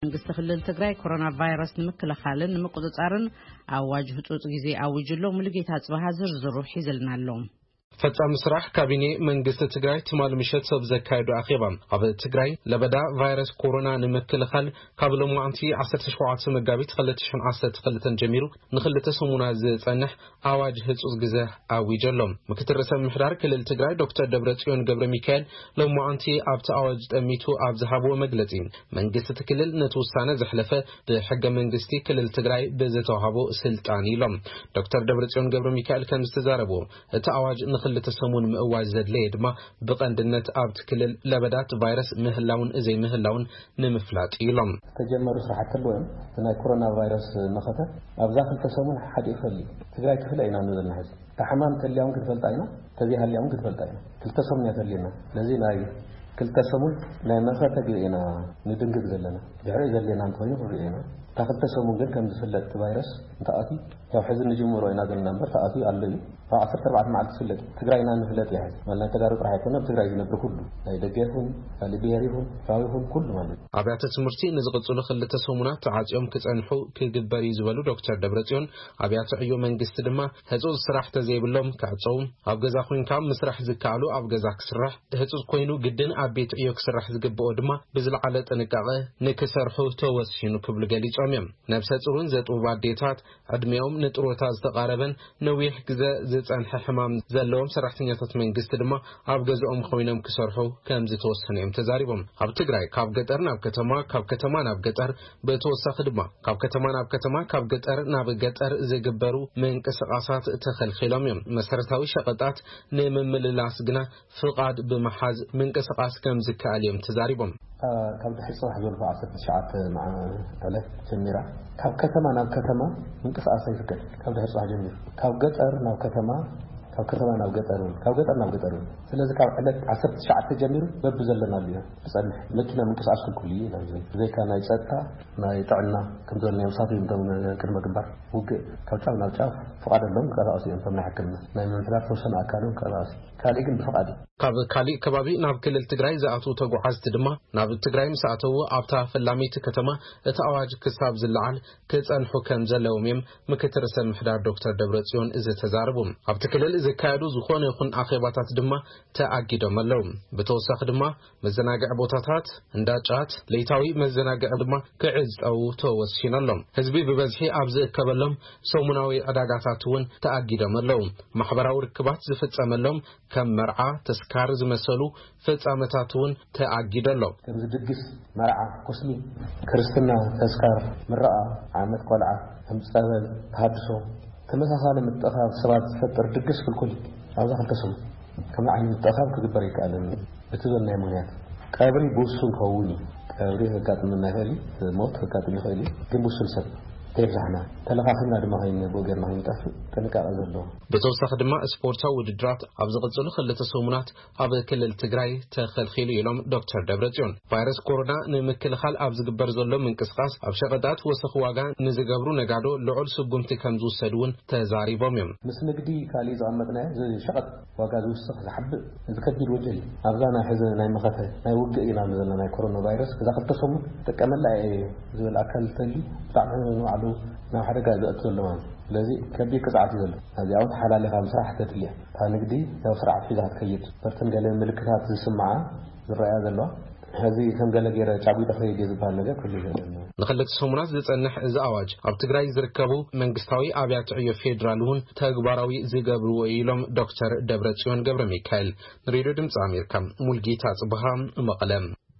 መንግስት ክልል ትግራይ ኮሮና ቫይረስ ንምክልኻልን ንምቁፅጻርን አዋጅ ህጹጽ ጊዜ አውጅሎ ሙሉጌታ ጽባህ ዝርዝሩ ሒዘልናሎም ፈጻም ስራሕ ካቢኔ መንግስት ትግራይ ትማል ምሸት ሰብ ዘካይዱ አኺባ ኣብ ትግራይ ለበዳ ቫይረስ ኮሮና ንምክልኻል ካብ ሎማዓንቲ 17 መጋቢት 2012 ጀሚሩ ንኽልተ ሰሙና ዝጸንሕ አዋጅ ህጹጽ ግዜ አውጀሎም ምክትል ርዕሰ ምሕዳር ክልል ትግራይ ዶክተር ደብረጽዮን ገብረ ሚካኤል ሎማዓንቲ ኣብቲ አዋጅ ጠሚቱ ኣብ ዝሃብዎ መግለጺ መንግስት ትክልል ነተውሳነ ዘሕለፈ ብሕገ መንግስቲ ክልል ትግራይ ብዝተዋሃቦ ስልጣን ኢሎም ዶክተር ደብረጽዮን ገብረ ሚካኤል ከም ዝተዛረቡ እቲ አዋጅ ለተሰሙን ምእዋጅ ዘድለየ ድማ በቀንድነት ኣብት ክልል ለበዳት ቫይረስ ምህላውን እዘይ ምህላውን ንምፍላጥ ኢሎም ተጀመሩ ስራሕት ለወም ናይ ኮሮና ቫይረስ ነኸተ ኣብዛ ክልተሰሙን ሓደ ይፈሊ ትግራይ ክፍለ ኢና ንዘልና ሕዚ ተሓማም ተልያውን ክትፈልጣ ኢና ተዚሃልያውን ክትፈልጣ ኢና ክልተሰሙን ያተልየና ለዚ ናይ ክልተሰሙን ናይ መኸተ ግእና ንድንግግ ዘለና ድሕሪ ዘለና እንተኾይኑ ርኢና ተክልተሰሙን ግን ከም ዝፍለጥ ቫይረስ እንተኣቲ ያው ሕዚ ንጅምሮ ኢና ዘለና እምበር ተኣቲ ኣለዩ 14 መዓልቲ ዝፍለጥ ትግራይና ንፍለጥ ያህል ማለት ተጋሩ ጥራሕ ኣይኮነ ትግራይ ዝነብር ኩሉ ናይ ደገፉን ካልቢየሪሁን ራዊሁን ኩሉ ማለት ኣብያተ ትምህርቲ ንዝቕጽሉ ክልተ ሰሙናት ተዓጽዮም ክጸንሑ ክግበር ይዝበሉ ዶክተር ደብረጽዮን ኣብያተ ዕዮ መንግስቲ ድማ ህጹጽ ስራሕ ተዘይብሎም ካዕጸው ኣብ ገዛ ኮይንካ ምስራሕ ዝካኣሉ ኣብ ገዛ ክስራሕ ህጹጽ ኮይኑ ግድን ኣብ ቤት ዕዮ ክስራሕ ዝግብኦ ድማ ብዝለዓለ ጥንቃቐ ንክሰርሑ ተወሲኑ ክብሉ ገሊጾም እዮም ነብሰ ጽሩን ዘጥቡ ኣዴታት ዕድሜኦም ንጥሮታ ዝተቃረበን ነዊሕ ግዜ ዝጸንሐ ሕማም ዘለዎም ሰራሕተኛታት መንግስቲ ድማ ኣብ ገዛኦም ኮይኖም ክሰርሑ ከም ዝተወሰነ እዮም ተዛሪቦም ኣብ ትግራይ ካብ ገጠር ናብ ከተማ ካብ ከተማ ናብ ገጠር በተወሳኺ ድማ ካብ ከተማ ናብ ከተማ ካብ ገጠር ናብ ገጠር ዝግበሩ ምንቅስቃሳት ተኸልኺሎም እዮም መሰረታዊ ሸቐጣት ንምምልላስ ግና ፍቃድ ብምሓዝ ምንቅስቃስ ከም ዝከኣል እዮም ተዛሪቦም ካብ ድሕሪ ጽባሕ ዘልፎ 19 ዕለት ጀሚራ ካብ ከተማ ናብ ከተማ ምንቅስቃስ ይፍቀድ ካብ ድሕሪ ጽባሕ ጀሚሩ ካብ ገጠር ናብ ከተማ ካብ ከተማ ናብ ገጠር ካብ ገጠር ናብ ገጠር ስለዚ ካብ ዕለት 19 ጀሚሩ በብ ዘለና እዩ ብጸንሕ መኪና ምንቅስቃስ ኩሉ እዩ ዘይካ ናይ ጸጥታ ናይ ጥዕና ከም ዘለና ውሳት እንቶም ቅድመ ግንባር ውግእ ካብ ጫፍ ናብ ጫፍ ፍቃደሎም ቀራሲ እንቶም ናይ ሕክምና ናይ ምምሕዳር ተወሰነ ኣካሎም ቀራሲ ካልእ ግን ብፍቃድ ካብ ካልእ ከባቢ ናብ ክልል ትግራይ ዝኣቱ ተጓዓዝቲ ድማ ናብ ትግራይ ምስኣተው ኣብታ ፈላሚት ከተማ እቲ አዋጅ ክሳብ ዝለዓል ክጸንሑ ከም ዘለዎም እዮም ምክትል ርዕሰ ምሕዳር ዶክተር ደብረጽዮን ዝተዛረቡ ኣብቲ ክልል ዝካየዱ ዝኾነ ይኹን ኣኼባታት ድማ ተኣጊዶም ኣለዉ ብተወሳኺ ድማ መዘናግዒ ቦታታት እንዳጫት ለይታዊ መዘናግዒ ድማ ክዕዝጠው ተወሲኖሎም ህዝቢ ብበዝሒ ኣብ ዝእከበሎም ሰሙናዊ ዕዳጋታት እውን ተኣጊዶም ኣለዉ ማሕበራዊ ርክባት ዝፍጸመሎም ከም መርዓ ተስካር ዝመሰሉ ፍጻመታት እውን ተኣጊዶሎም ከም ዝድግስ መርዓ ኮስሚ ክርስትና ተስካር ምርዓ ዓመት ቆልዓ ህምፀበል ተሃድሶ ተመሳሳሊ ምጥኻብ ሰባት ዝፈጥር ድግስ ፍልኩል ኣብዛ ክልተሰሙ ከም ዓይኒ ምጥኻብ ክግበር ይከኣልን ብትብል ናይ ምክንያት ቀብሪ ብውሱን ከውን ቀብሪ ህጋጥምና ይኽእል ሞት ህጋጥም ይኽእል ግን ብውሱን ሰብ ተይብዛሕና ተለኻኺና ድማ ኸይን ቦገርና ኸይንጠፍ ጥንቃቐ ዘለዎ ብተወሳኺ ድማ ስፖርታዊ ውድድራት ኣብ ዝቕጽሉ ክልተ ሰሙናት ኣብ ክልል ትግራይ ተኸልኺሉ ኢሎም ዶክተር ደብረጽዮን ቫይረስ ኮሮና ንምክልኻል ኣብ ዝግበር ዘሎ ምንቅስቃስ ኣብ ሸቐጣት ወሰኺ ዋጋ ንዝገብሩ ነጋዶ ልዑል ስጉምቲ ከም ዝውሰዱ እውን ተዛሪቦም እዮም ምስ ንግዲ ካልእ ዝቐመጥናዮ ዝሸቐጥ ዋጋ ዝውስኽ ዝሓብእ ዝከቢድ ወንጀል እዩ ኣብዛ ናይ ሕዚ ናይ መኸተ ናይ ውግእ ኢና ዘለና ናይ ኮሮና ቫይረስ እዛ ክልተ ሰሙን ጥቀመላ ዝብል ኣካል ተሊ ብጣዕሚ ንባዕሉ ናብ ሓደጋ ዝእቱ ዘሎ ማለት ስለዚ ከቢድ ቅፅዓት እዩ ዘሎ እዚኣ እውን ሓላሊኻ ምስራሕ ተድልያ እታ ንግዲ ናብ ስርዓት ሒዛ ክትከይድ በርተን ገለ ምልክታት ዝስምዓ ዝረኣያ ዘለዋ ሕዚ ከም ገለ ገይረ ጫጉ ተኸይድ ዝበሃል ነገር ኩሉ ይዘለና ንኽልተ ሰሙናት ዝጸንሕ እዚ አዋጅ ኣብ ትግራይ ዝርከቡ መንግስታዊ ኣብያተ ዕዮ ፌደራል እውን ተግባራዊ ዝገብርዎ ኢሎም ዶክተር ደብረጽዮን ገብረ ሚካኤል ሬድዮ ድምፂ ኣሜሪካ ሙልጌታ ጽባህ መቐለም